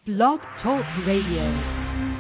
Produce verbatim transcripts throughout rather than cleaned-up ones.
Blog Talk Radio.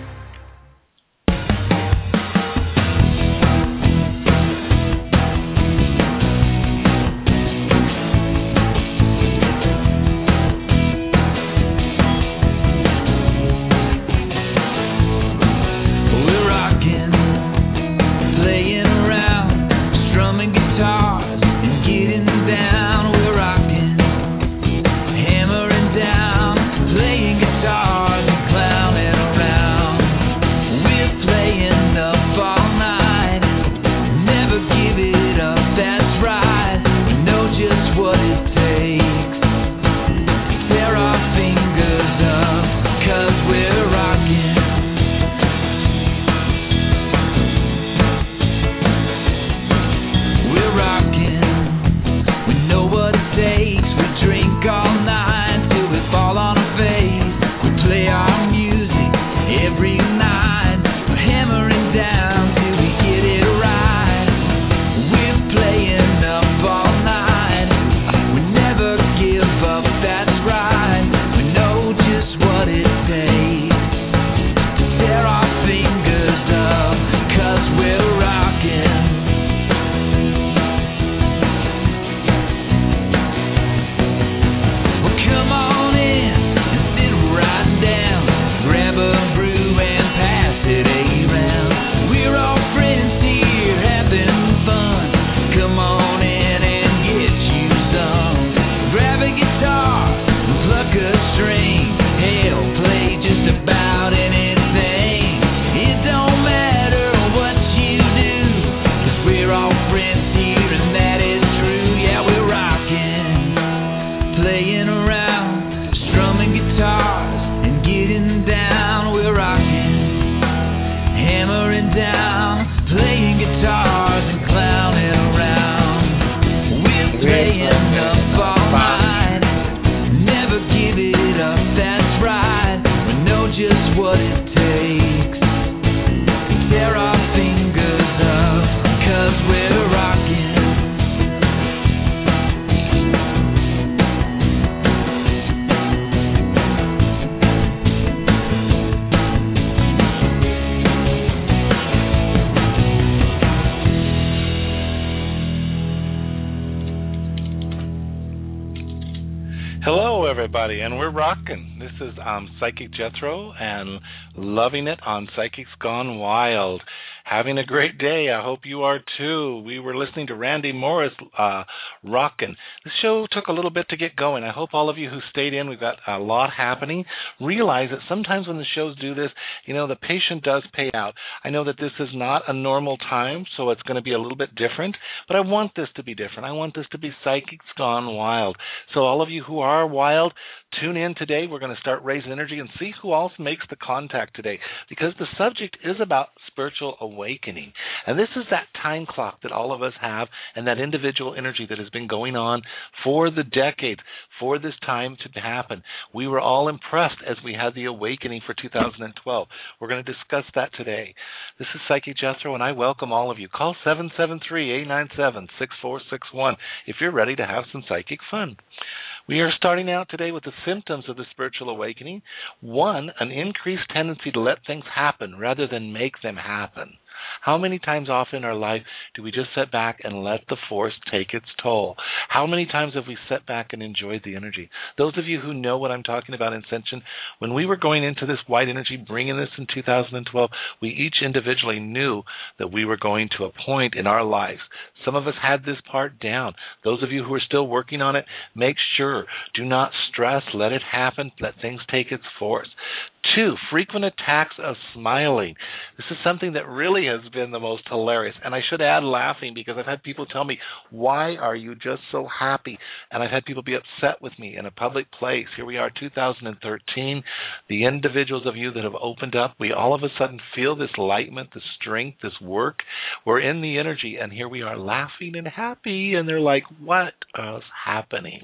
And we're rocking. This is um, Psychic Jethro and loving it on Psychics Gone Wild. Having a great day. I hope you are too. We were listening to Randy Morris uh, rocking. The show took a little bit to get going. I hope all of you who stayed in, we've got a lot happening. Realize that sometimes when the shows do this, you know, the patient does pay out. I know that this is not a normal time, so it's going to be a little bit different, but I want this to be different. I want this to be Psychics Gone Wild. So all of you who are wild, tune in today. We're going to start raising energy and see who else makes the contact today, because the subject is about spiritual awakening. And this is that time clock that all of us have, and that individual energy that has been going on for the decades, for this time to happen. We were all impressed as we had the awakening for two thousand twelve. We're going to discuss that today. This is Psychic Jethro, and I welcome all of you. Call seven seven three, eight nine seven, six four six one if you're ready to have some psychic fun. We are starting out today with the symptoms of the spiritual awakening. One, an increased tendency to let things happen rather than make them happen. How many times often in our life do we just sit back and let the force take its toll? How many times have we sat back and enjoyed the energy? Those of you who know what I'm talking about in Ascension, when we were going into this white energy, bringing this in two thousand twelve, we each individually knew that we were going to a point in our lives. Some of us had this part down. Those of you who are still working on it, make sure, do not stress, let it happen, let things take its force. Two, frequent attacks of smiling. This is something that really has been the most hilarious. And I should add laughing, because I've had people tell me, why are you just so happy? And I've had people be upset with me in a public place. Here we are, two thousand thirteen. The individuals of you that have opened up, we all of a sudden feel this lightment, this strength, this work. We're in the energy, and here we are laughing and happy. And they're like, what is happening?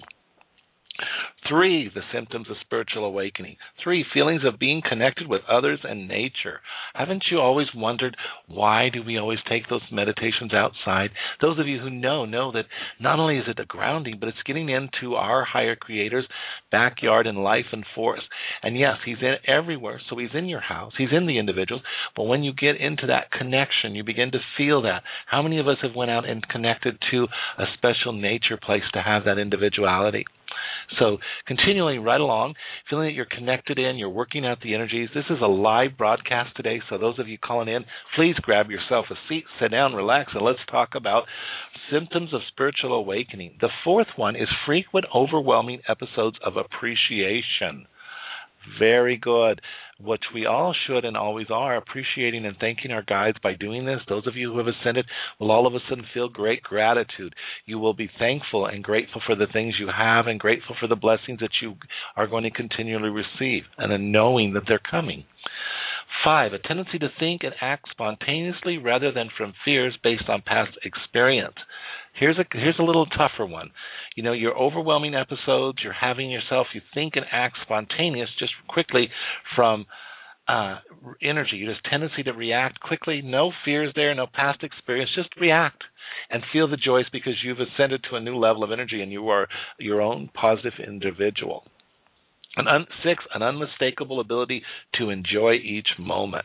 Three, the symptoms of spiritual awakening. Three, feelings of being connected with others and nature. Haven't you always wondered, why do we always take those meditations outside? Those of you who know, know that not only is it a grounding, but it's getting into our higher creator's backyard and life and force. And yes, he's in everywhere, so he's in your house, he's in the individuals, but when you get into that connection, you begin to feel that. How many of us have went out and connected to a special nature place to have that individuality? So continually right along, feeling that you're connected in, you're working out the energies. This is a live broadcast today, so those of you calling in, please grab yourself a seat, sit down, relax, and let's talk about symptoms of spiritual awakening. The fourth one is frequent, overwhelming episodes of appreciation. Very good. Which we all should and always are, appreciating and thanking our guides by doing this. Those of you who have ascended will all of a sudden feel great gratitude. You will be thankful and grateful for the things you have and grateful for the blessings that you are going to continually receive, and then knowing that they're coming. Five, a tendency to think and act spontaneously rather than from fears based on past experience. Here's a here's a little tougher one. You know, your overwhelming episodes, you're having yourself, you think and act spontaneous just quickly from uh, energy. You just tendency to react quickly. No fears there, no past experience. Just react and feel the joys because you've ascended to a new level of energy and you are your own positive individual. And un- six, an unmistakable ability to enjoy each moment.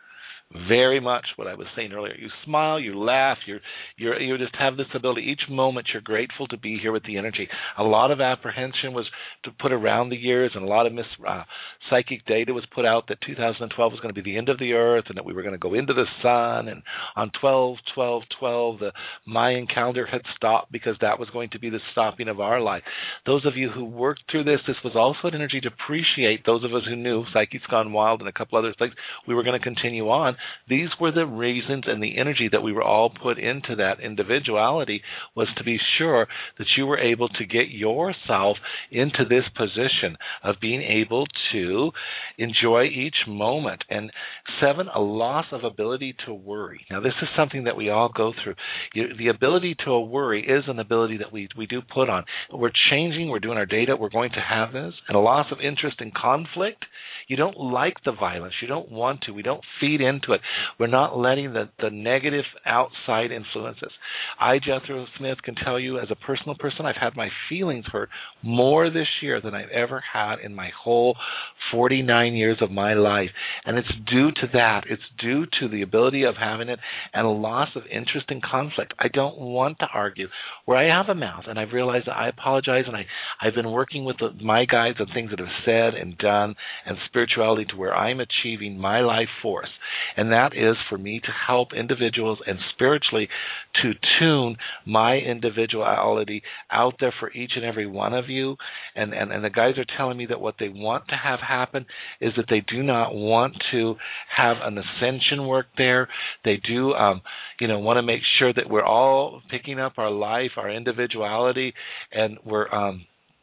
Very much what I was saying earlier. You smile, you laugh, you you you just have this ability. Each moment you're grateful to be here with the energy. A lot of apprehension was to put around the years, and a lot of mis, uh, psychic data was put out that two thousand twelve was going to be the end of the earth and that we were going to go into the sun. And on twelve twelve twelve, the Mayan calendar had stopped because that was going to be the stopping of our life. Those of you who worked through this, this was also an energy to appreciate. Those of us who knew Psychics Gone Wild and a couple other things, we were going to continue on. These were the reasons and the energy that we were all put into that individuality, was to be sure that you were able to get yourself into this position of being able to enjoy each moment. And seven, a loss of ability to worry. Now, this is something that we all go through. You, the ability to worry is an ability that we, we do put on. We're changing. We're doing our data. We're going to have this. And a loss of interest in conflict. You don't like the violence. You don't want to. We don't feed into it. We're not letting the, the negative outside influences. I, Jethro Smith, can tell you as a personal person, I've had my feelings hurt more this year than I've ever had in my whole forty-nine years of my life. And it's due to that. It's due to the ability of having it and a loss of interest in conflict. I don't want to argue. Where I have a mouth, and I've realized that I apologize, and I, I've been working with the, my guides on things that have said and done and spirituality to where I'm achieving my life force. And that is for me to help individuals and spiritually to tune my individuality out there for each and every one of you. And, and, and the guys are telling me that what they want to have happen is that they do not want to have an ascension work there. They do, um, you know, want to make sure that we're all picking up our life, our individuality, and we're um,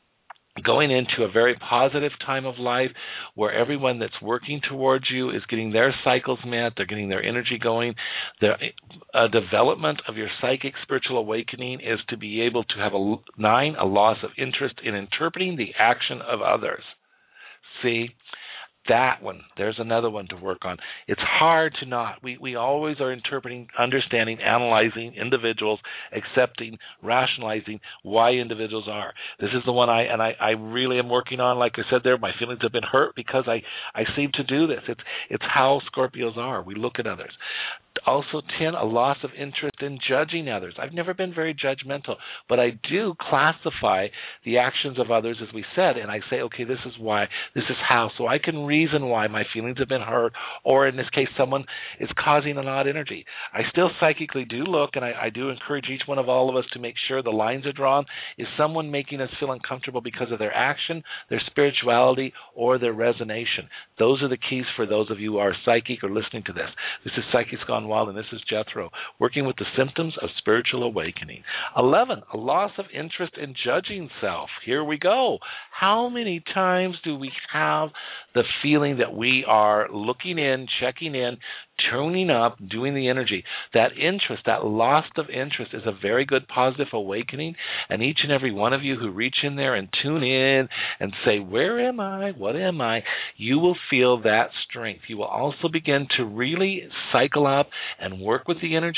going into a very positive time of life where everyone that's working towards you is getting their cycles met, they're getting their energy going. The uh, development of your psychic spiritual awakening is to be able to have a nine, a loss of interest in interpreting the action of others. See? That one, there's another one to work on. It's hard to not. We we always are interpreting, understanding, analyzing individuals, accepting, rationalizing why individuals are. This is the one I, and I, I really am working on. Like I said there, my feelings have been hurt because I, I seem to do this. It's, it's how Scorpios are. We look at others. Also, ten, a loss of interest in judging others. I've never been very judgmental, but I do classify the actions of others, as we said, and I say, okay, this is why, this is how, so I can reason why my feelings have been hurt, or in this case, someone is causing an odd energy. I still psychically do look, and I, I do encourage each one of all of us to make sure the lines are drawn. Is someone making us feel uncomfortable because of their action, their spirituality, or their resonation? Those are the keys for those of you who are psychic or listening to this. This is Psychics Gone Wild, and this is Jethro, working with the symptoms of spiritual awakening. eleven, a loss of interest in judging self. Here we go. How many times do we have the feeling that we are looking in, checking in, tuning up, doing the energy? That interest, that loss of interest is a very good positive awakening, and each and every one of you who reach in there and tune in and say, where am I? What am I? You will feel that strength. You will also begin to really cycle up and work with the energy.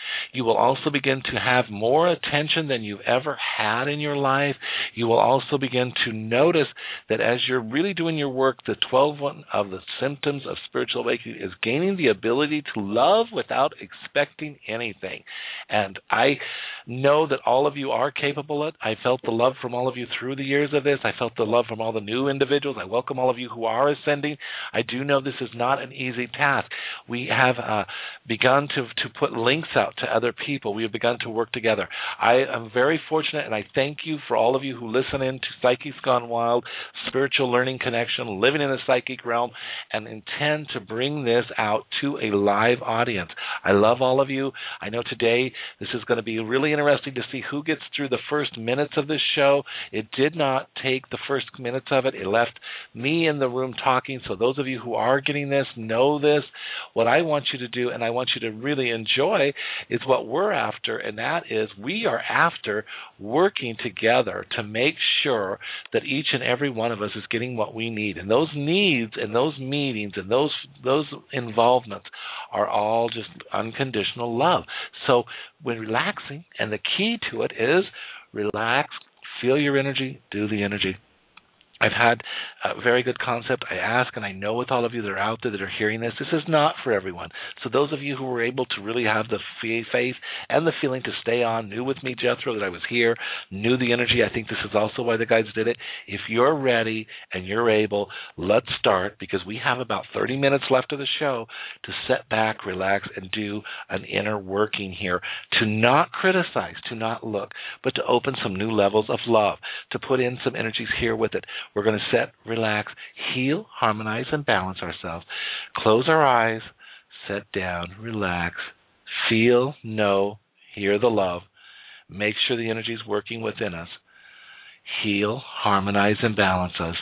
You will also begin to have more attention than you've ever had in your life. You will also begin to notice that as you're really doing your work, the twelve one of the symptoms of spiritual awakening is gaining the ability to love without expecting anything. And I know that all of you are capable of it. I felt the love from all of you through the years of this. I felt the love from all the new individuals. I welcome all of you who are ascending. I do know this is not an easy task. We have uh, begun to, to put links out to other people. We have begun to work together. I am very fortunate, and I thank you for all of you who listen in to Psychics Gone Wild, Spiritual Learning Connection, living in the psychic realm, and intend to bring this out to a live audience. I love all of you. I know today this is going to be really interesting to see who gets through the first minutes of this show. It did not take the first minutes of it. It left me in the room talking. So those of you who are getting this, know this. What I want you to do, and I want you to really enjoy, is what we're after, and that is we are after working together to make sure that each and every one of us is getting what we need. And those needs and those meetings and those those involvements are all just unconditional love. So when relaxing, and the key to it is relax, feel your energy, do the energy. I've had a very good concept. I ask, and I know with all of you that are out there that are hearing this, this is not for everyone. So those of you who were able to really have the faith and the feeling to stay on, knew with me, Jethro, that I was here, knew the energy. I think this is also why the guides did it. If you're ready and you're able, let's start, because we have about thirty minutes left of the show to sit back, relax, and do an inner working here, to not criticize, to not look, but to open some new levels of love, to put in some energies here with it. We're going to set, relax, heal, harmonize, and balance ourselves. Close our eyes, sit down, relax, feel, know, hear the love. Make sure the energy is working within us. Heal, harmonize, and balance us.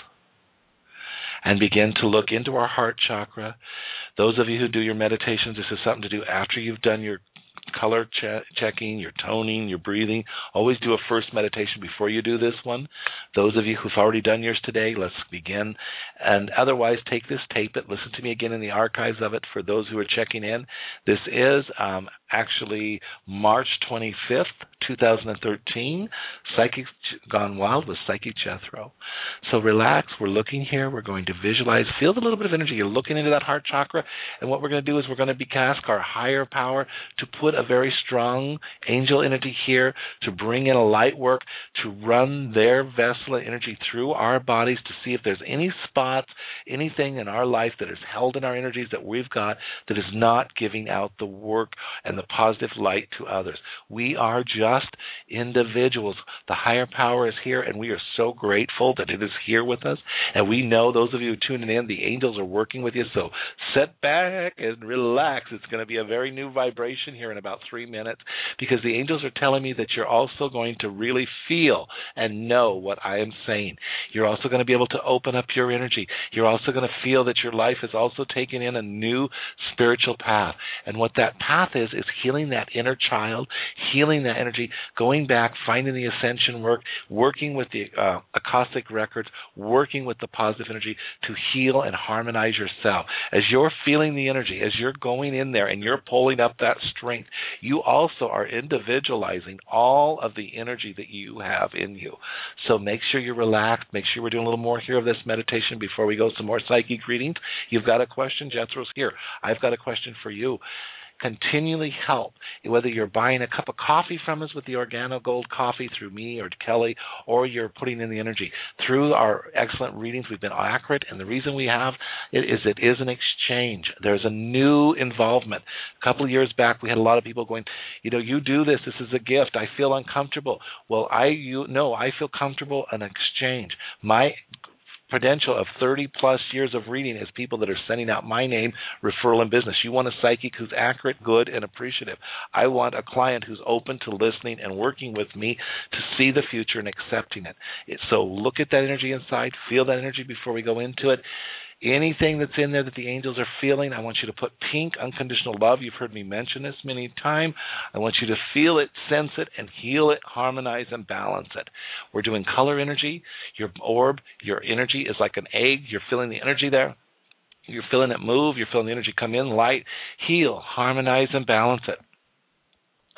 And begin to look into our heart chakra. Those of you who do your meditations, this is something to do after you've done your color che- checking, your toning, your breathing. Always do a first meditation before you do this one. Those of you who've already done yours today, let's begin. And otherwise, take this, tape it, listen to me again in the archives of it for those who are checking in. This is um, actually March twenty-fifth, two thousand thirteen, Psychics Gone Wild with Psychic Jethro. So relax. We're looking here. We're going to visualize. Feel the little bit of energy. You're looking into that heart chakra. And what we're going to do is we're going to be ask our higher power to put a very strong angel energy here, to bring in a light work, to run their vessel of energy through our bodies to see if there's any spots, anything in our life that is held in our energies that we've got that is not giving out the work and the positive light to others. We are just individuals. The higher power is here, and we are so grateful that it is here with us. And we know, those of you tuning in, the angels are working with you. So sit back and relax. It's going to be a very new vibration here in about three minutes, because the angels are telling me that you're also going to really feel and know what I am saying. You're also going to be able to open up your energy. You're also going to feel that your life is also taking in a new spiritual path. And what that path is, is healing that inner child, healing that energy, going back, finding the ascension work, working with the uh, Akashic records, working with the positive energy to heal and harmonize yourself. As you're feeling the energy, as you're going in there and you're pulling up that strength, you also are individualizing all of the energy that you have in you. So make sure you're relaxed. Make sure we're doing a little more here of this meditation before we go some more psychic readings. You've got a question? Jethro's here. I've got a question for you. Continually help, whether you're buying a cup of coffee from us with the Organo Gold coffee through me or Kelly, or you're putting in the energy. Through our excellent readings, we've been accurate, and the reason we have it is it is an exchange. There's a new involvement. A couple of years back, we had a lot of people going, you know, you do this, this is a gift, I feel uncomfortable. Well, I you no, I feel comfortable in exchange. My credential of thirty plus years of reading is people that are sending out my name, referral and business. You want a psychic who's accurate, good, and appreciative. I want a client who's open to listening and working with me to see the future and accepting it. it. So look at that energy inside, feel that energy before we go into it. Anything that's in there that the angels are feeling, I want you to put pink, unconditional love. You've heard me mention this many times. I want you to feel it, sense it, and heal it, harmonize, and balance it. We're doing color energy. Your orb, your energy is like an egg. You're feeling the energy there. You're feeling it move. You're feeling the energy come in, light, heal, harmonize, and balance it.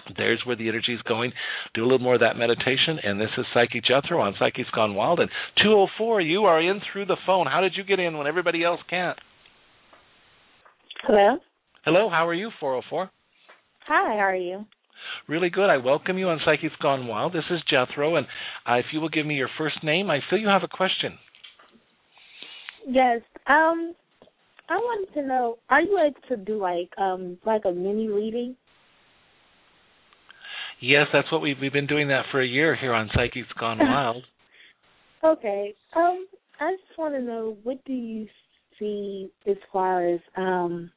There's where the energy is going. Do a little more of that meditation. And this is Psychic Jethro on Psychics Gone Wild. And two oh four, you are in through the phone. How did you get in when everybody else can't? Hello? Hello, how are you, four oh four? Hi, how are you? Really good. I welcome you on Psychics Gone Wild. This is Jethro, and uh, if you will give me your first name, I feel you have a question. Yes. Um, I wanted to know, are you able to do like um like a mini reading? Yes, that's what we've we've been doing that for a year here on Psychics Gone Wild. Okay. Um, I just want to know, what do you see as far as um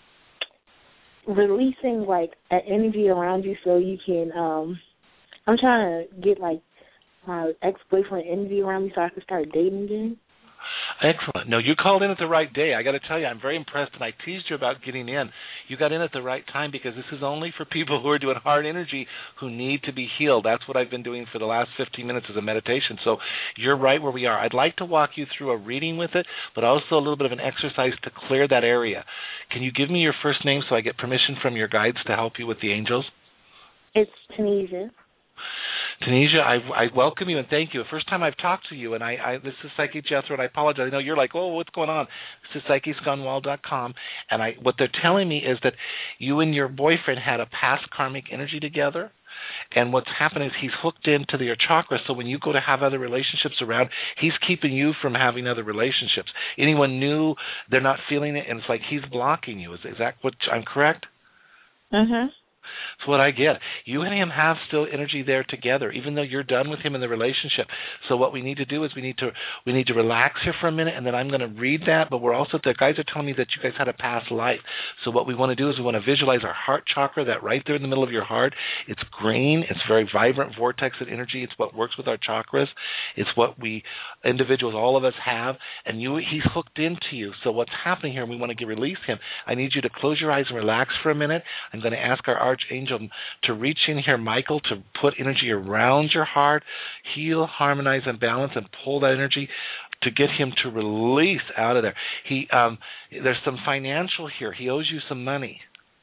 releasing like an energy around you so you can um I'm trying to get like my ex-boyfriend energy around me so I can start dating again. Excellent. No, you called in at the right day. I got to tell you, I'm very impressed, and I teased you about getting in. You got in at the right time because this is only for people who are doing hard energy who need to be healed. That's what I've been doing for the last fifteen minutes as a meditation. So you're right where we are. I'd like to walk you through a reading with it, but also a little bit of an exercise to clear that area. Can you give me your first name so I get permission from your guides to help you with the angels? It's Tunisia. Tunisia, I, I welcome you and thank you. First time I've talked to you, and I, I this is Psychic Jethro, and I apologize. I know you're like, oh, what's going on? This is psychics gone wild dot com, and I what they're telling me is that you and your boyfriend had a past karmic energy together, and what's happening is he's hooked into your chakra, so when you go to have other relationships around, he's keeping you from having other relationships. Anyone new, they're not feeling it, and it's like he's blocking you. Is, is that what I'm correct? Mm-hmm. That's what I get. You and him have still energy there together, even though you're done with him in the relationship. So what we need to do is we need to we need to relax here for a minute, and then I'm going to read that. But we're also the guys are telling me that you guys had a past life. So what we want to do is we want to visualize our heart chakra, that right there in the middle of your heart. It's green. It's very vibrant vortex of energy. It's what works with our chakras. It's what we individuals, all of us have. And you, he's hooked into you. So what's happening here? We want to get, release him. I need you to close your eyes and relax for a minute. I'm going to ask our archangel to reach in here, Michael, to put energy around your heart, heal, harmonize, and balance, and pull that energy to get him to release out of there. He, um, there's some financial here. He owes you some money.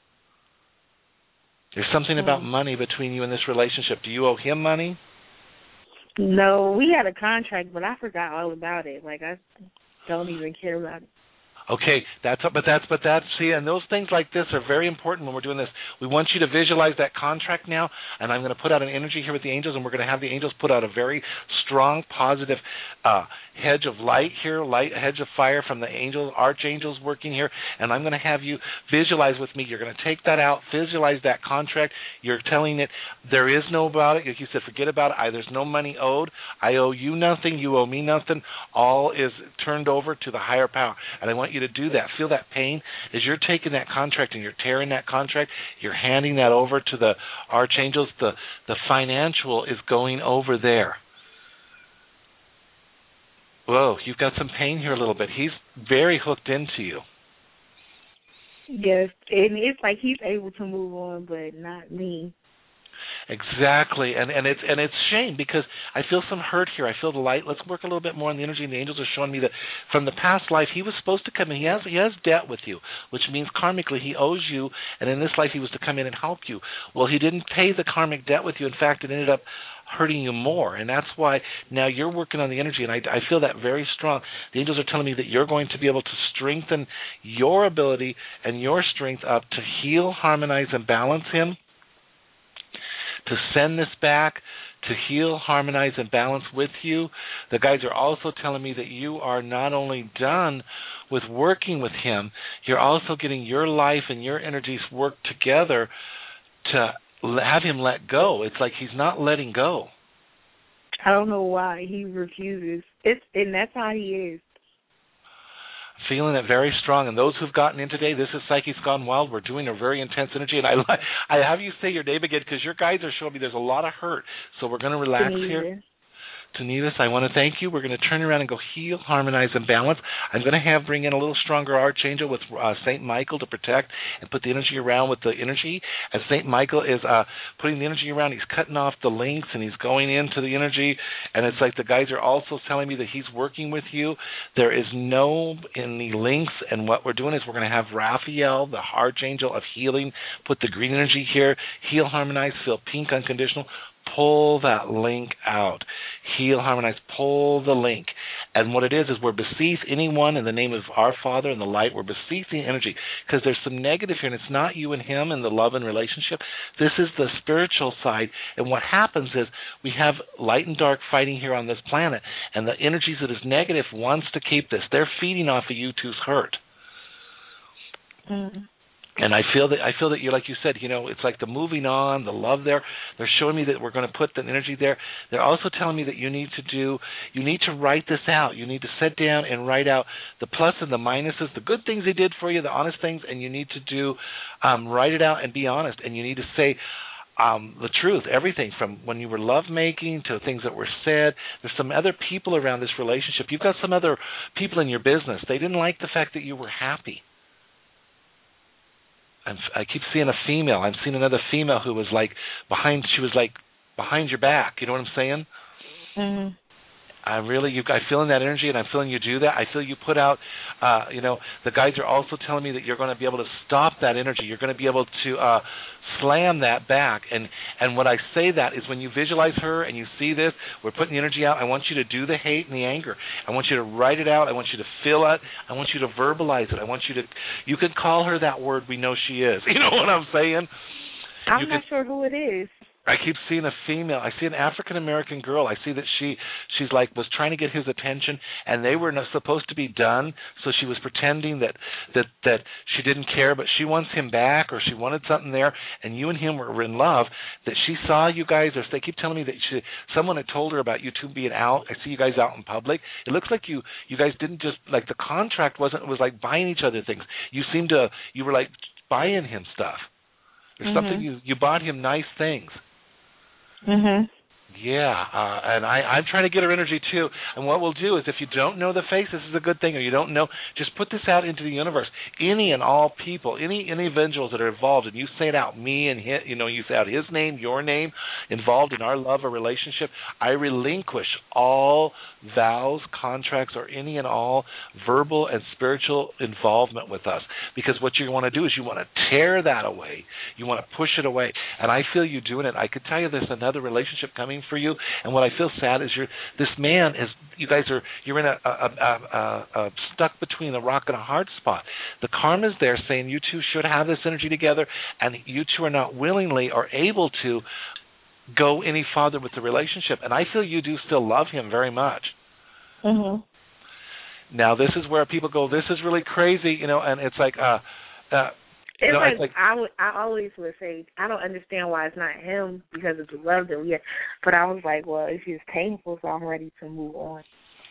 There's something mm-hmm. about money between you and this relationship. Do you owe him money? No, we had a contract, but I forgot all about it. Like, I don't even care about it. Okay, that's but that's but that's see, and those things like this are very important when we're doing this. We want you to visualize that contract now, and I'm going to put out an energy here with the angels, and we're going to have the angels put out a very strong, positive uh, hedge of light here, light hedge of fire from the angels, archangels working here, and I'm going to have you visualize with me. You're going to take that out, visualize that contract. You're telling it there is no about it. Like you said, forget about it. I, there's no money owed. I owe you nothing. You owe me nothing. All is turned over to the higher power, and I want you to do that. Feel that pain as you're taking that contract and you're tearing that contract. You're handing that over to the archangels. The the financial is going over there. Whoa, you've got some pain here a little bit. He's very hooked into you. Yes, and it's like he's able to move on, but not me. Exactly, and and it's and it's shame because I feel some hurt here. I feel the light. Let's work a little bit more on the energy. And the angels are showing me that from the past life he was supposed to come in. He has he has debt with you, which means karmically he owes you. And in this life he was to come in and help you. Well, he didn't pay the karmic debt with you. In fact, it ended up hurting you more, and that's why now you're working on the energy. And I, I feel that very strong. The angels are telling me that you're going to be able to strengthen your ability and your strength up to heal, harmonize, and balance him. To send this back, to heal, harmonize, and balance with you. The guides are also telling me that you are not only done with working with him, you're also getting your life and your energies work together to have him let go. It's like he's not letting go. I don't know why he refuses. It's and that's how he is. Feeling it very strong, and those who've gotten in today, this is Psychics Gone Wild. We're doing a very intense energy, and I I have you say your name again because your guides are showing me there's a lot of hurt. So we're going to relax Tunisia. here. Tanitas, I want to thank you. We're going to turn around and go heal, harmonize, and balance. I'm going to have bring in a little stronger archangel with uh, Saint Michael to protect and put the energy around with the energy. And Saint Michael is uh, putting the energy around. He's cutting off the links and he's going into the energy. And it's like the guys are also telling me that he's working with you. There is no any links. And what we're doing is we're going to have Raphael, the archangel of healing, put the green energy here, heal, harmonize, feel pink, unconditional. Pull that link out. Heal, harmonize, pull the link. And what it is is we're beseech anyone in the name of our Father in the light. We're beseeching energy because there's some negative here, and it's not you and him and the love and relationship. This is the spiritual side. And what happens is we have light and dark fighting here on this planet, and the energies that is negative wants to keep this. They're feeding off of you two's hurt. Mm-hmm. And I feel that I feel that you, like you said, you know, it's like the moving on, the love there. They're showing me that we're going to put the energy there. They're also telling me that you need to do, you need to write this out. You need to sit down and write out the plus and the minuses, the good things they did for you, the honest things, and you need to do, um, write it out and be honest. And you need to say um, the truth, everything from when you were lovemaking to things that were said. There's some other people around this relationship. You've got some other people in your business. They didn't like the fact that you were happy. I'm, I keep seeing a female. I'm seeing another female who was like behind. She was like behind your back. You know what I'm saying? Mm-hmm. I really, you, I'm feeling that energy, and I'm feeling you do that. I feel you put out. Uh, you know, the guys are also telling me that you're going to be able to stop that energy. You're going to be able to uh, slam that back. And and what I say that is when you visualize her and you see this, we're putting the energy out. I want you to do the hate and the anger. I want you to write it out. I want you to feel it. I want you to verbalize it. I want you to. You can call her that word we know she is. You know what I'm saying? I'm you not can, sure who it is. I keep seeing a female. I see an African American girl. I see that she, she's like was trying to get his attention, and they were not supposed to be done. So she was pretending that that that she didn't care, but she wants him back, or she wanted something there. And you and him were in love. That she saw you guys, or they keep telling me that she, someone had told her about you two being out. I see you guys out in public. It looks like you you guys didn't just like the contract wasn't it was like buying each other things. You seemed to you were like buying him stuff. There's mm-hmm. something you you bought him nice things. Mhm. Yeah, uh, and I, I'm trying to get her energy too. And what we'll do is, if you don't know the face, this is a good thing, or you don't know, just put this out into the universe. Any and all people, any any individuals that are involved, and you say it out, me and his, you know, you say out his name, your name, involved in our love or relationship. I relinquish all vows, contracts, or any and all verbal and spiritual involvement with us. Because what you want to do is you want to tear that away. You want to push it away. And I feel you doing it. I could tell you there's another relationship coming for you, and what I feel sad is you're this man is you guys are you're in a, a, a, a, a stuck between a rock and a hard spot. The karma's there saying you two should have this energy together, and you two are not willingly or able to go any farther with the relationship. And I feel you do still love him very much. Mhm. Now this is where people go, this is really crazy, you know, and it's like uh uh It's you know, like, like I, would, I always would say, I don't understand why it's not him because of the love that we have. But I was like, well, it's just painful, so I'm ready to move on.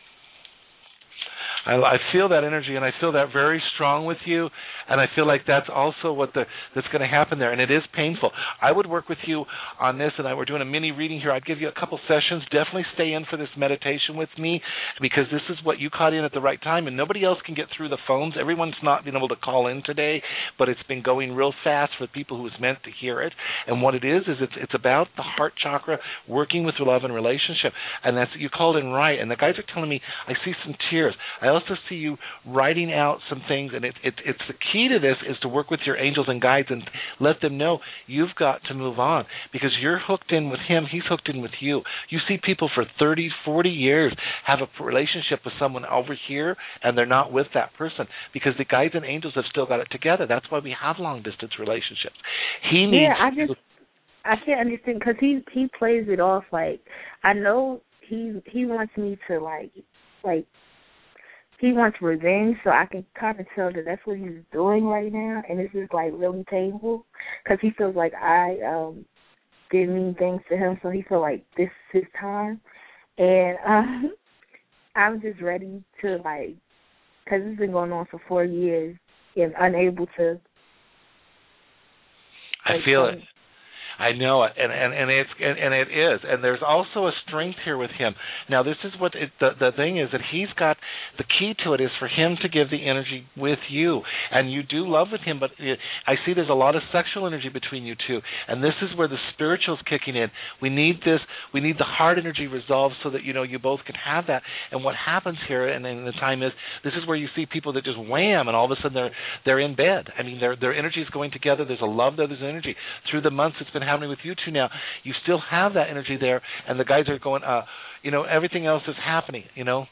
I, I feel that energy, and I feel that very strong with you, and I feel like that's also what the that's going to happen there, and it is painful. I would work with you on this, and I were doing a mini reading here. I'd give you a couple sessions. Definitely stay in for this meditation with me, because this is what you caught in at the right time, and nobody else can get through the phones. Everyone's not been able to call in today, but it's been going real fast for people who was meant to hear it. And what it is is it's it's about the heart chakra working with love and relationship, and that's you called in right. And the guys are telling me I see some tears. I also see you writing out some things, and it, it, it's the key to this is to work with your angels and guides and let them know you've got to move on, because you're hooked in with him, he's hooked in with you. You see people for thirty, forty years have a relationship with someone over here, and they're not with that person because the guides and angels have still got it together. That's why we have long-distance relationships. He needs yeah, I just, I can't understand because he, he plays it off like, I know he he wants me to like, like, he wants revenge, so I can kind of tell that that's what he's doing right now, and it's just, like, really painful because he feels like I um, did mean things to him, so he feels like this is his time. And um, I'm just ready to, like, because it's been going on for four years and unable to. I like, feel um, it. I know it, and and and it's and, and it is, and there's also a strength here with him. Now, this is what it, the the thing is that he's got the key to it is for him to give the energy with you, and you do love with him. But it, I see there's a lot of sexual energy between you two, and this is where the spiritual's kicking in. We need this. We need the heart energy resolved so that you know you both can have that. And what happens here, and in the time is this is where you see people that just wham, and all of a sudden they're they're in bed. I mean, their their energy is going together. There's a love there. There's energy through the months it's been happening with you two now. You still have that energy there, and the guys are going, uh, you know, everything else is happening, you know.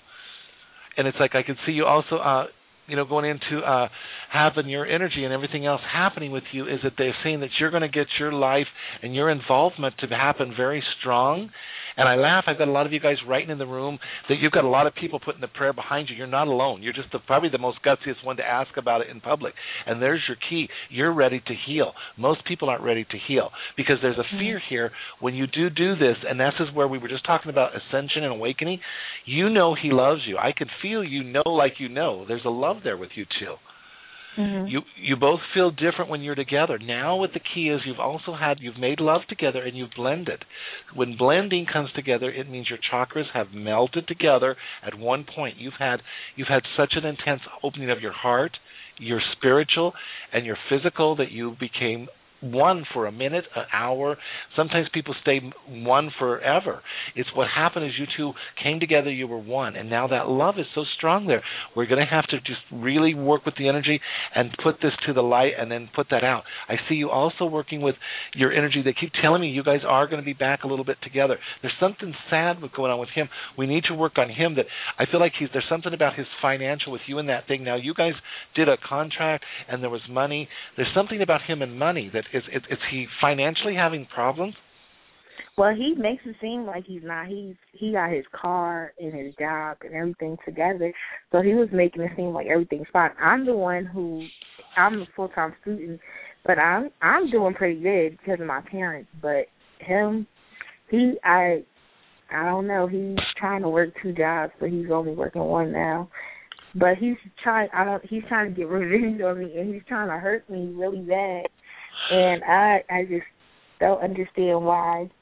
And it's like I can see you also, uh, you know, going into uh, having your energy and everything else happening with you is that they're saying that you're going to get your life and your involvement to happen very strong. And I laugh. I've got a lot of you guys writing in the room that you've got a lot of people putting the prayer behind you. You're not alone. You're just the, probably the most gutsiest one to ask about it in public. And there's your key. You're ready to heal. Most people aren't ready to heal because there's a fear here when you do do this, and this is where we were just talking about ascension and awakening. You know he loves you. I can feel you know like you know. There's a love there with you two. Mm-hmm. You you both feel different when you're together. Now what the key is you've also had, you've made love together and you've blended. When blending comes together, it means your chakras have melted together at one point. You've had you've had such an intense opening of your heart, your spiritual, and your physical that you became one for a minute, an hour. Sometimes people stay one forever. It's what happened is you two came together, you were one, and now that love is so strong there. We're going to have to just really work with the energy and put this to the light and then put that out. I see you also working with your energy. They keep telling me you guys are going to be back a little bit together. There's something sad with going on with him. We need to work on him that I feel like he's there's something about his financial with you in that thing. Now, you guys did a contract and there was money. There's something about him and money that Is, is is he financially having problems? Well, he makes it seem like he's not. He's he got his car and his job and everything together, so he was making it seem like everything's fine. I'm the one who I'm a full time student, but I'm I'm doing pretty good because of my parents. But him, he I I don't know. He's trying to work two jobs, but he's only working one now. But he's trying. I don't. He's trying to get revenge on me, and he's trying to hurt me really bad. And I, I just don't understand why.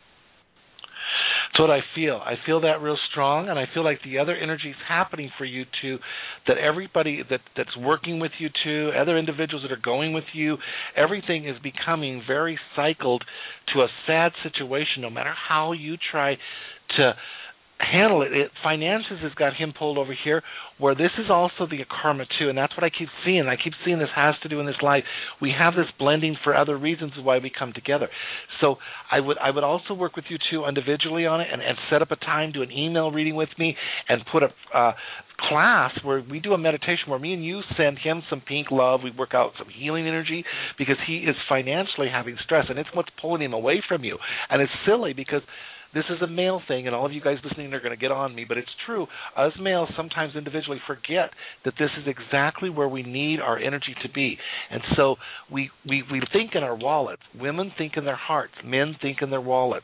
That's what I feel. I feel that real strong, and I feel like the other energy is happening for you too, that everybody that, that's working with you too, other individuals that are going with you, everything is becoming very cycled to a sad situation no matter how you try to handle it. it. Finances has got him pulled over here, where this is also the karma too, and that's what I keep seeing. I keep seeing this has to do in this life. We have this blending for other reasons why we come together. So I would I would also work with you two individually on it, and, and set up a time, do an email reading with me, and put a uh, class where we do a meditation where me and you send him some pink love. We work out some healing energy because he is financially having stress, and it's what's pulling him away from you. And it's silly because this is a male thing, and all of you guys listening are going to get on me, but it's true. Us males sometimes individually forget that this is exactly where we need our energy to be. And so we, we, we think in our wallets. Women think in their hearts. Men think in their wallets.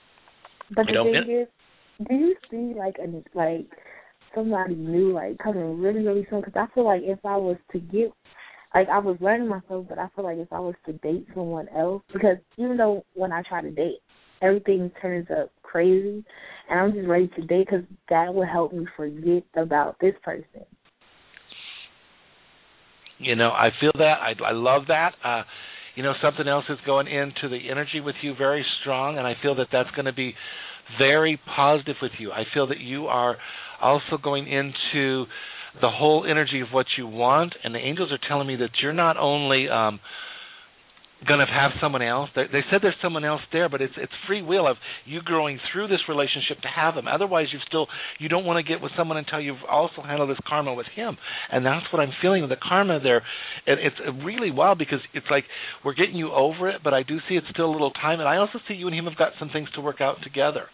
But the thing is, do you see, like, a, like somebody new, like, coming really, really soon? Because I feel like if I was to get, like, I was learning myself, but I feel like if I was to date someone else, because even though when I try to date, everything turns up crazy, and I'm just ready to date because that will help me forget about this person. You know, I feel that. I, I love that. Uh, you know, something else is going into the energy with you very strong, and I feel that that's going to be very positive with you. I feel that you are also going into the whole energy of what you want, and the angels are telling me that you're not only um, – going to have someone else. They, they said there's someone else there, but it's it's free will of you growing through this relationship to have them. Otherwise, you still you don't want to get with someone until you've also handled this karma with him. And that's what I'm feeling with the karma there. And it's really wild because it's like we're getting you over it, but I do see it's still a little time. And I also see you and him have got some things to work out together.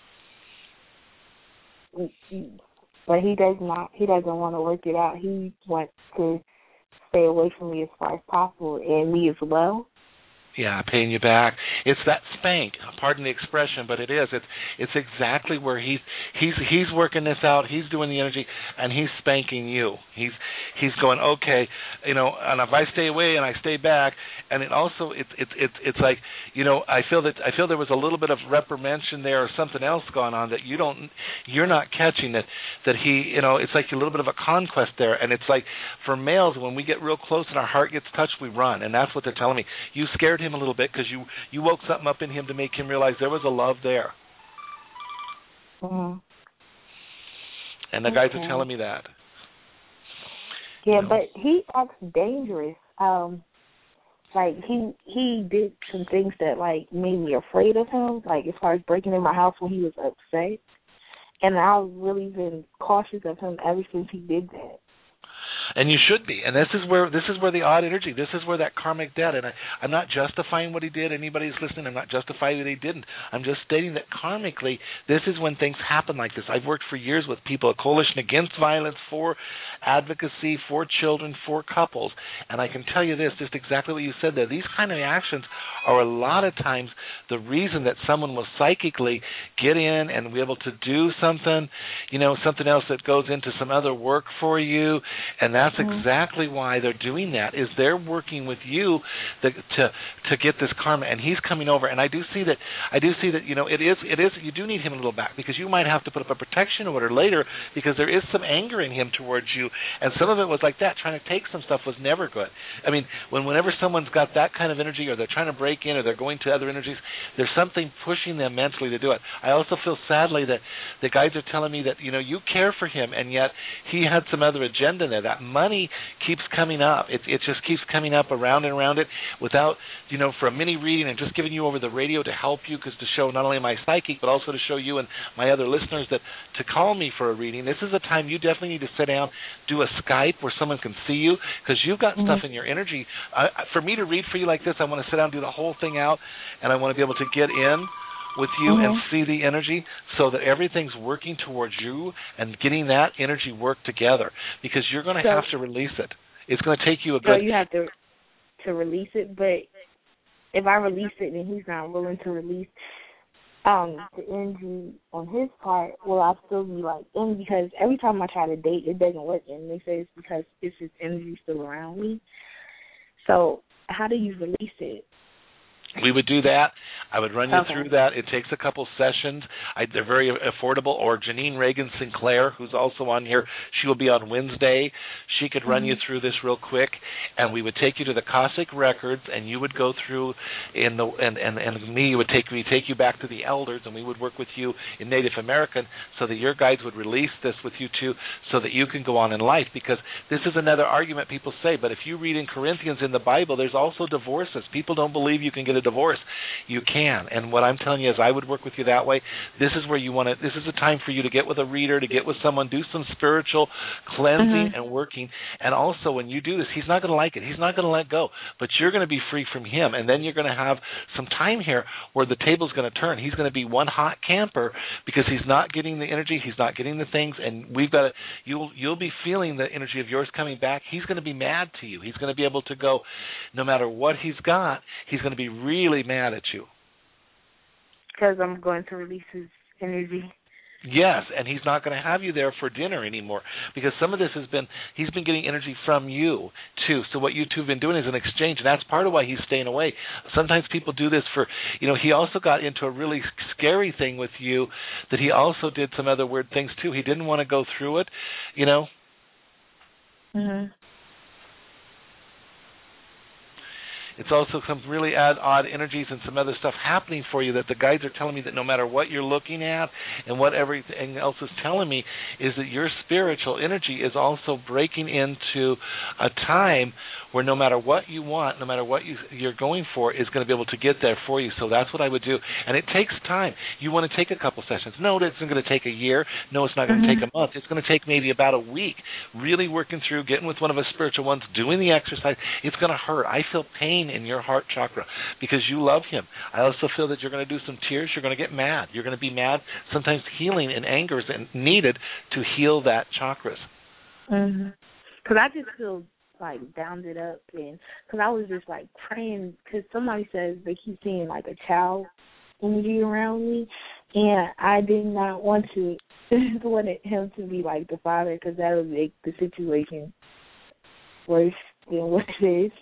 But he does not. He doesn't want to work it out. He wants to stay away from me as far as possible, and me as well. Yeah, paying you back. It's that spank. Pardon the expression, but it is. It's it's exactly where he's he's he's working this out. He's doing the energy, and he's spanking you. He's he's going, okay, you know. And if I stay away and I stay back, and it also it's it's it's it's like, you know, I feel that I feel there was a little bit of reprimand there or something else going on that you don't you're not catching that that he, you know, it's like a little bit of a conquest there. And it's like for males, when we get real close and our heart gets touched, we run, and that's what they're telling me. You scared him a little bit because you you woke something up in him to make him realize there was a love there. Mm-hmm. And the okay. guys are telling me that. Yeah, you know? But he acts dangerous. Um, like he he did some things that like made me afraid of him. Like as far as breaking in my house when he was upset, and I've really been cautious of him ever since he did that. And you should be. And this is where this is where the odd energy, this is where that karmic debt, and I, I'm not justifying what he did. Anybody who's listening, I'm not justifying that he didn't. I'm just stating that karmically, this is when things happen like this. I've worked for years with people, a coalition against violence, for advocacy, for children, for couples. And I can tell you this, just exactly what you said there. These kind of actions are a lot of times the reason that someone will psychically get in and be able to do something, you know, something else that goes into some other work for you. And that's mm-hmm. exactly why they're doing that, is they're working with you to, to to get this karma. And he's coming over. And I do see that, I do see that, you know, it is, it is, you do need him a little back, because you might have to put up a protection order later, because there is some anger in him towards you. And some of it was like that. Trying to take some stuff was never good. I mean, when whenever someone's got that kind of energy, or they're trying to break in, or they're going to other energies, there's something pushing them mentally to do it. I also feel sadly that the guys are telling me that, you know, you care for him, and yet he had some other agenda there. That money keeps coming up. It, it just keeps coming up around and around it without, you know, for a mini reading and just giving you over the radio to help you, because to show not only my psychic, but also to show you and my other listeners that to call me for a reading, this is a time you definitely need to sit down, do a Skype where someone can see you, because you've got mm-hmm. stuff in your energy. I, for me to read for you like this, I want to sit down and do the whole thing out, and I want to be able to get in with you mm-hmm. and see the energy, so that everything's working towards you and getting that energy work together, because you're going to so, have to release it. It's going to take you a good... So you have to to release it, but if I release it and he's not willing to release um, the energy on his part, will I still be like in? Because every time I try to date, it doesn't work, and they say it's because it's his energy still around me. So how do you release it? We would do that. I would run you okay. through that. It takes a couple sessions. I, they're very affordable. Or Janine Reagan Sinclair, who's also on here, she will be on Wednesday. She could run mm-hmm. you through this real quick, and we would take you to the Cossack records, and you would go through in the and and, and me would take me take you back to the elders, and we would work with you in Native American, so that your guides would release this with you too, so that you can go on in life. Because this is another argument people say, but if you read in Corinthians in the Bible, there's also divorces. People don't believe you can get a divorce. You can. And what I'm telling you is I would work with you that way. This is where you want to, this is a time for you to get with a reader, to get with someone, do some spiritual cleansing mm-hmm. and working. And also when you do this, he's not going to like it. He's not going to let go. But you're going to be free from him. And then you're going to have some time here where the table's going to turn. He's going to be one hot camper because he's not getting the energy. He's not getting the things. And we've got to, you'll, you'll be feeling the energy of yours coming back. He's going to be mad to you. He's going to be able to go, no matter what he's got, he's going to be really mad at you. Because I'm going to release his energy. Yes, and he's not going to have you there for dinner anymore, because some of this has been, he's been getting energy from you, too. So what you two have been doing is an exchange, and that's part of why he's staying away. Sometimes people do this for, you know, he also got into a really scary thing with you, that he also did some other weird things, too. He didn't want to go through it, you know. Mm-hmm. It's also some really odd, odd energies and some other stuff happening for you that the guides are telling me that no matter what you're looking at and what everything else is telling me is that your spiritual energy is also breaking into a time where no matter what you want, no matter what you, you're going for, is going to be able to get there for you. So that's what I would do. And it takes time. You want to take a couple sessions. No, it's not going to take a year. No, it's not going to mm-hmm. take a month. It's going to take maybe about a week, really working through, getting with one of us spiritual ones, doing the exercise. It's going to hurt. I feel pain in your heart chakra because you love him. I also feel that you're going to do some tears. You're going to get mad. You're going to be mad. Sometimes healing and anger is needed to heal that chakras. Mm-hmm. Because I just feel like bound it up, and because I was just like praying, because somebody says they keep seeing like a child energy around me, and I did not want to wanted him to be like the father, because that would make the situation worse than what it is.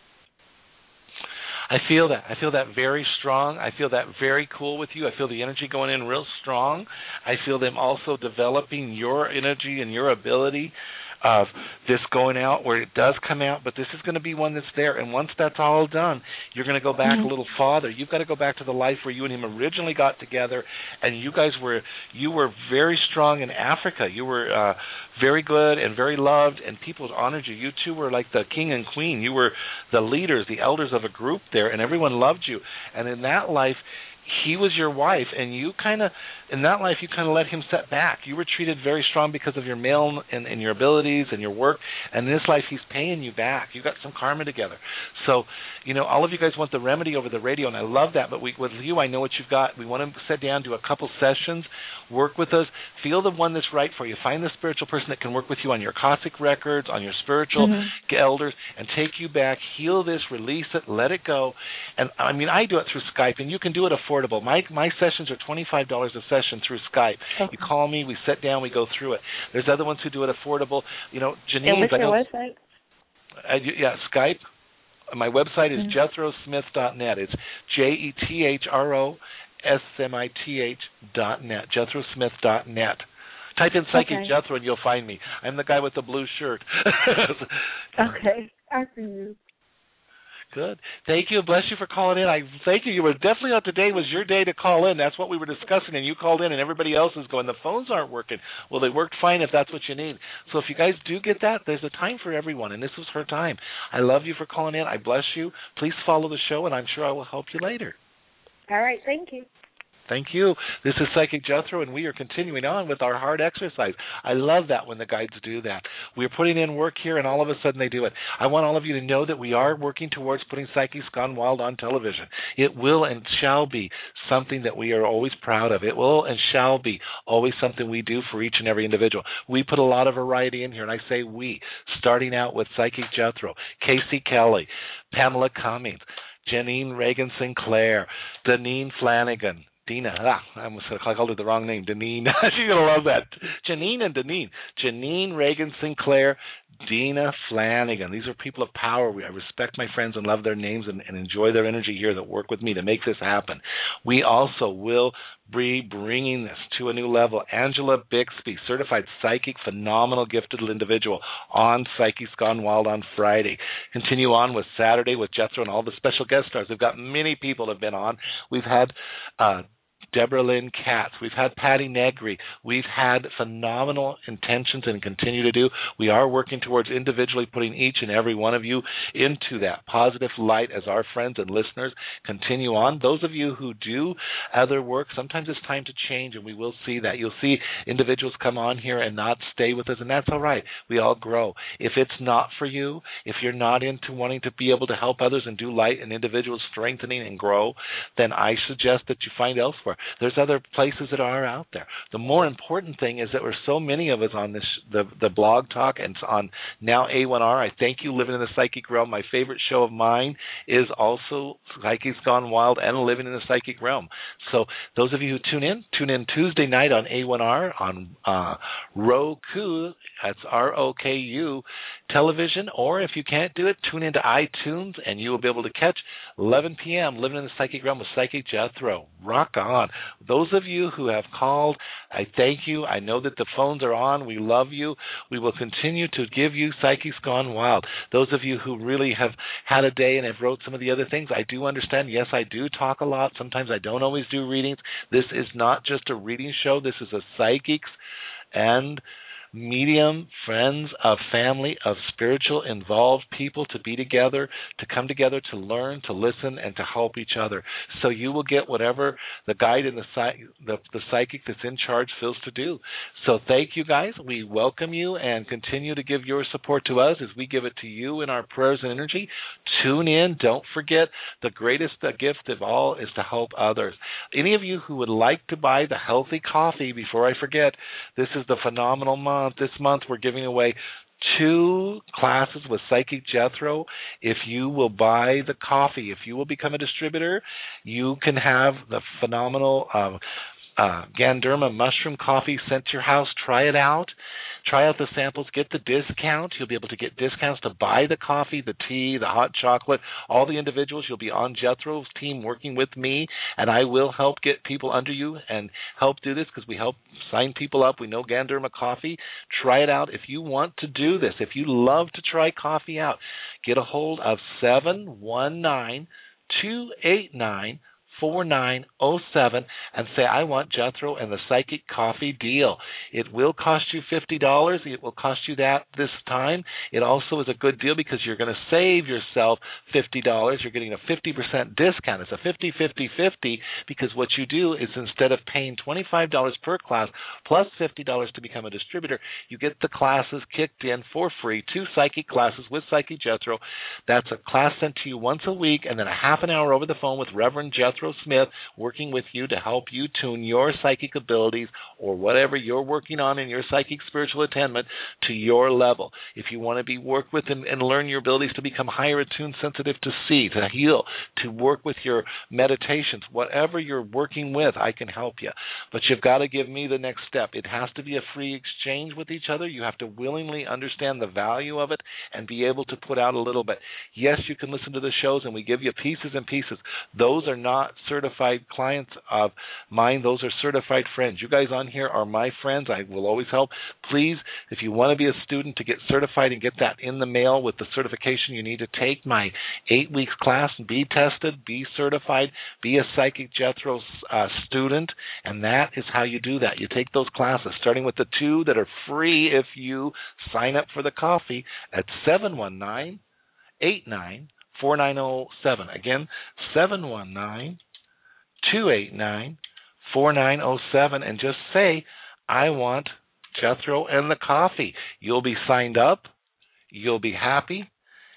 I feel that. I feel that very strong. I feel that very cool with you. I feel the energy going in real strong. I feel them also developing your energy and your ability of this going out where it does come out, but this is going to be one that's there. And once that's all done, you're going to go back mm-hmm. a little farther. You've got to go back to the life where you and him originally got together, and you guys were you were very strong in Africa. You were uh, very good and very loved, and people honored you. You two were like the king and queen. You were the leaders, the elders of a group there, and everyone loved you. And in that life, he was your wife, and you kind of, in that life, you kind of let him set back. You were treated very strong because of your male and, and your abilities and your work, and in this life, he's paying you back. You got some karma together. So, you know, all of you guys want the remedy over the radio, and I love that, but we, with you, I know what you've got. We want to sit down, do a couple sessions, work with us, feel the one that's right for you. Find the spiritual person that can work with you on your Akashic records, on your spiritual mm-hmm. elders, and take you back, heal this, release it, let it go. And, I mean, I do it through Skype, and you can do it affordable. My my sessions are twenty-five dollars a session through Skype. Okay. You call me, we sit down, we go through it. There's other ones who do it affordable. You know, Janine. And what's your website? Uh, yeah, Skype. My website is mm-hmm. jethro smith dot net. It's J E T H R O S M I T H dot net, jethro smith dot net. Type in Psychic okay. Jethro and you'll find me. I'm the guy with the blue shirt. Okay, I see you. Good. Thank you. Bless you for calling in. I thank you. You were definitely on today was your day to call in. That's what we were discussing, and you called in, and everybody else is going, the phones aren't working. Well, they worked fine if that's what you need. So if you guys do get that, there's a time for everyone, and this was her time. I love you for calling in. I bless you. Please follow the show, and I'm sure I will help you later. All right. Thank you. Thank you. This is Psychic Jethro, and we are continuing on with our hard exercise. I love that when the guides do that. We're putting in work here, and all of a sudden they do it. I want all of you to know that we are working towards putting Psychics Gone Wild on television. It will and shall be something that we are always proud of. It will and shall be always something we do for each and every individual. We put a lot of variety in here, and I say we, starting out with Psychic Jethro, Casey Kelly, Pamela Cummings, Janine Reagan Sinclair, Deneen Flanagan, Dina, ah, I almost called her the wrong name, Deneen. She's going to love that. Janine and Deneen. Janine Reagan Sinclair, Dina Flanagan. These are people of power. I respect my friends and love their names and, and enjoy their energy here that work with me to make this happen. We also will be bringing this to a new level. Angela Bixby, certified psychic, phenomenal, gifted individual on Psychics Gone Wild on Friday. Continue on with Saturday with Jethro and all the special guest stars. We've got many people have been on. We've had uh, Deborah Lynn Katz. We've had Patty Negri. We've had phenomenal intentions and continue to do. We are working towards individually putting each and every one of you into that positive light as our friends and listeners continue on. Those of you who do other work, sometimes it's time to change, and we will see that. You'll see individuals come on here and not stay with us, and that's all right. We all grow. If it's not for you, if you're not into wanting to be able to help others and do light and individuals strengthening and grow, then I suggest that you find elsewhere. There's other places that are out there. The more important thing is that there's so many of us on this, the the blog talk and on now A one R. I thank you, Living in the Psychic Realm. My favorite show of mine is also Psychics Gone Wild and Living in the Psychic Realm. So those of you who tune in, tune in Tuesday night on A one R on uh, Roku. That's R O K U television, or if you can't do it, tune into iTunes and you will be able to catch eleven p.m. Living in the Psychic Realm with Psychic Jethro. Rock on. Those of you who have called, I thank you. I know that the phones are on. We love you. We will continue to give you Psychics Gone Wild. Those of you who really have had a day and have wrote some of the other things, I do understand. Yes, I do talk a lot. Sometimes I don't always do readings. This is not just a reading show. This is a psychics and medium, friends, of family, of spiritual involved people to be together, to come together, to learn, to listen, and to help each other. So you will get whatever the guide and the, the, the psychic that's in charge feels to do. So thank you, guys. We welcome you and continue to give your support to us as we give it to you in our prayers and energy. Tune in. Don't forget, the greatest gift of all is to help others. Any of you who would like to buy the healthy coffee, before I forget, this is the phenomenal month. This month we're giving away two classes with Psychic Jethro. If you will buy the coffee, if you will become a distributor, you can have the phenomenal uh, uh, Ganderma mushroom coffee sent to your house. Try it out. Try out the samples. Get the discount. You'll be able to get discounts to buy the coffee, the tea, the hot chocolate, all the individuals. You'll be on Jethro's team working with me, and I will help get people under you and help do this because we help sign people up. We know Ganderma Coffee. Try it out. If you want to do this, if you love to try coffee out, get a hold of seven one nine, two eight nine, four nine zero seven and say, I want Jethro and the Psychic Coffee deal. It will cost you fifty dollars. It will cost you that this time. It also is a good deal because you're going to save yourself fifty dollars. You're getting a fifty percent discount. It's a fifty fifty fifty because what you do is instead of paying twenty-five dollars per class plus fifty dollars to become a distributor, you get the classes kicked in for free, two psychic classes with Psychic Jethro. That's a class sent to you once a week and then a half an hour over the phone with Reverend Jethro Smith working with you to help you tune your psychic abilities or whatever you're working on in your psychic spiritual attainment to your level. If you want to be work with and, and learn your abilities to become higher attuned, sensitive to see, to heal, to work with your meditations, whatever you're working with, I can help you. But you've got to give me the next step. It has to be a free exchange with each other. You have to willingly understand the value of it and be able to put out a little bit. Yes, you can listen to the shows and we give you pieces and pieces. Those are not certified clients of mine. Those are certified friends. You guys on here are my friends. I will always help. Please, if you want to be a student to get certified and get that in the mail with the certification, you need to take my eight weeks class and be tested, be certified, be a Psychic Jethro uh, student, and that is how you do that. You take those classes, starting with the two that are free if you sign up for the coffee at seven one nine, eight nine, four nine zero seven. Again, seven one nine, two eight nine, four nine zero seven, and just say, I want Jethro and the coffee. You'll be signed up, you'll be happy,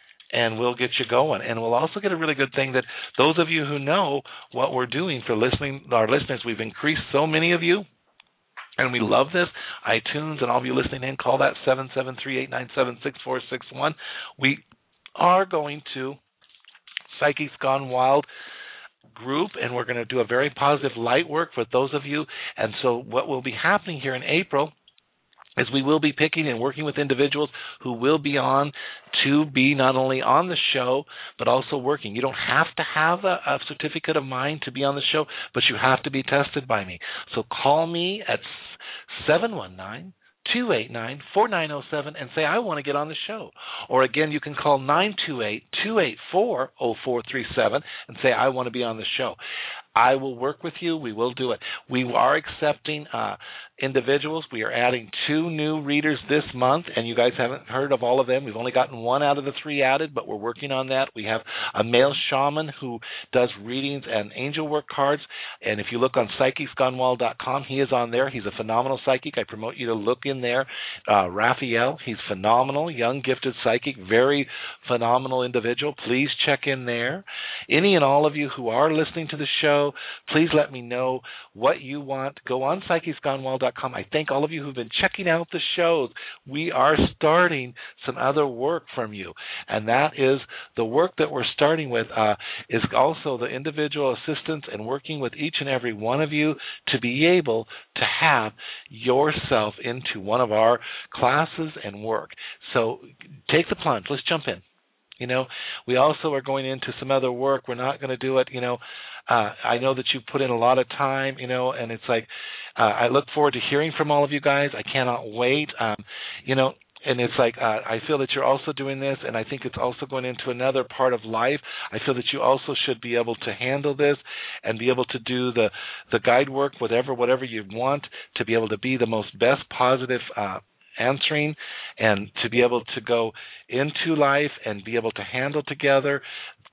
and we'll get you going. And we'll also get a really good thing that those of you who know what we're doing for listening, our listeners, we've increased so many of you, and we love this. iTunes and all of you listening in, call that seven seven three, eight nine seven, six four six one. We are going to Psychics Gone Wild group, and we're going to do a very positive light work for those of you. And so what will be happening here in April is we will be picking and working with individuals who will be on to be not only on the show, but also working. You don't have to have a, a certificate of mine to be on the show, but you have to be tested by me. So call me at seven one nine, two eight nine, four nine zero seven and say, I want to get on the show. Or again, you can call nine two eight, two eight four, zero four three seven and say, I want to be on the show. I will work with you. We will do it. We are accepting uh, individuals. We are adding two new readers this month, and you guys haven't heard of all of them. We've only gotten one out of the three added, but we're working on that. We have a male shaman who does readings and angel work cards, and if you look on psychics gone wild dot com, he is on there. He's a phenomenal psychic. I promote you to look in there. Uh, Raphael, he's phenomenal, young, gifted psychic, very phenomenal individual. Please check in there. Any and all of you who are listening to the show, please let me know what you want. Go on psychics gone wild dot com. I thank all of you who've been checking out the shows. We are starting some other work from you, and that is the work that we're starting with uh, is also the individual assistance and working with each and every one of you to be able to have yourself into one of our classes and work. So take the plunge. Let's jump in. You know, we also are going into some other work. We're not going to do it, you know, uh, I know that you put in a lot of time, you know, and it's like, uh, I look forward to hearing from all of you guys. I cannot wait, um, you know, and it's like, uh, I feel that you're also doing this, and I think it's also going into another part of life. I feel that you also should be able to handle this and be able to do the, the guide work, whatever, whatever you want, to be able to be the most best positive uh answering and to be able to go into life and be able to handle together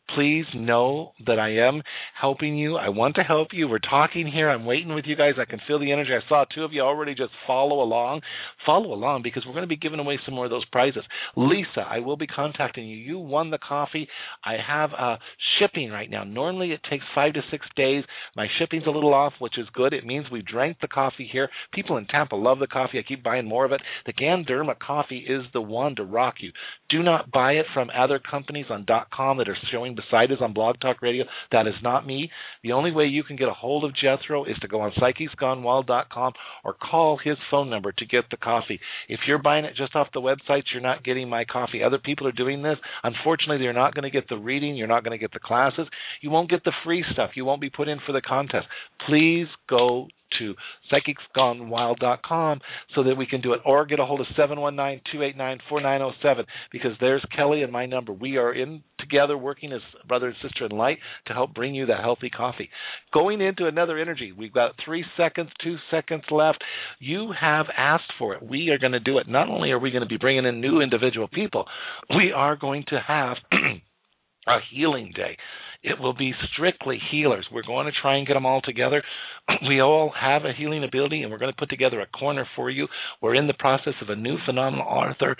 please know that I am helping you. I want to help you. We're talking here. I'm waiting with you guys. I can feel the energy. I saw two of you already just follow along. Follow along because we're going to be giving away some more of those prizes. Lisa, I will be contacting you. You won the coffee. I have uh, shipping right now. Normally it takes five to six days. My shipping's a little off, which is good. It means we drank the coffee here. People in Tampa love the coffee. I keep buying more of it. The Ganderma coffee is the one to rock you. Do not buy it from other companies on .com that are showing beside us on Blog Talk Radio. That is not me. The only way you can get a hold of Jethro is to go on psychics gone wild dot com or call his phone number to get the coffee. If you're buying it just off the websites, you're not getting my coffee. Other people are doing this. Unfortunately, they're not going to get the reading. You're not going to get the classes. You won't get the free stuff. You won't be put in for the contest. Please go to psychics gone wild dot com so that we can do it, or get a hold of seven one nine, two eight nine, four nine zero seven because there's Kelly and my number. We are in together working as brother and sister in light to help bring you the healthy coffee. Going into another energy, we've got three seconds, two seconds left. You have asked for it. We are going to do it. Not only are we going to be bringing in new individual people, we are going to have a healing day. It will be strictly healers. We're going to try and get them all together. We all have a healing ability, and we're going to put together a corner for you. We're in the process of a new phenomenal author.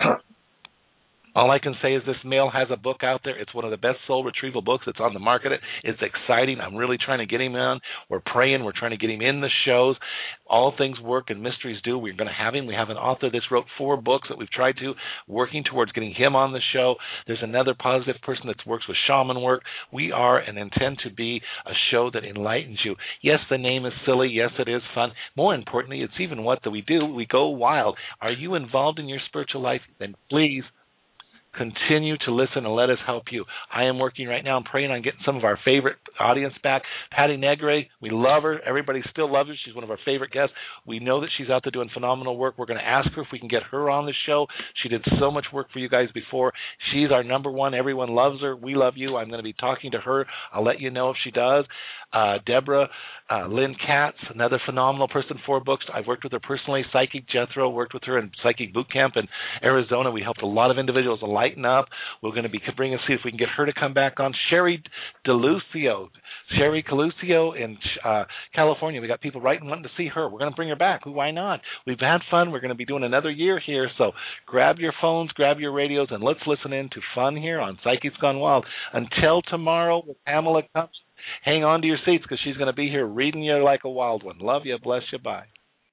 All I can say is this male has a book out there. It's one of the best soul retrieval books that's on the market. It's exciting. I'm really trying to get him on. We're praying. We're trying to get him in the shows. All things work and mysteries do. We're going to have him. We have an author that's wrote four books that we've tried to, working towards getting him on the show. There's another positive person that works with shaman work. We are and intend to be a show that enlightens you. Yes, the name is silly. Yes, it is fun. More importantly, it's even what that we do. We go wild. Are you involved in your spiritual life? Then please continue to listen and let us help you. I am working right now. I'm praying on getting some of our favorite audience back. Patty Negre, we love her. Everybody still loves her. She's one of our favorite guests. We know that she's out there doing phenomenal work. We're going to ask her if we can get her on the show. She did so much work for you guys before. She's our number one. Everyone loves her. We love you. I'm going to be talking to her. I'll let you know if she does. Uh, Deborah, uh, Lynn Katz, another phenomenal person, four books. I've worked with her personally. Psychic Jethro, worked with her in Psychic Boot Camp in Arizona. We helped a lot of individuals to lighten up. We're going to be bringing, see if we can get her to come back on. Sherry DeLucio, Sherry Calucio in uh, California. We got people writing wanting to see her. We're going to bring her back. Why not? We've had fun. We're going to be doing another year here. So grab your phones, grab your radios, and let's listen in to fun here on Psychics Gone Wild. Until tomorrow with Pamela Cups. Hang on to your seats because she's going to be here reading you like a wild one. Love you. Bless you. Bye.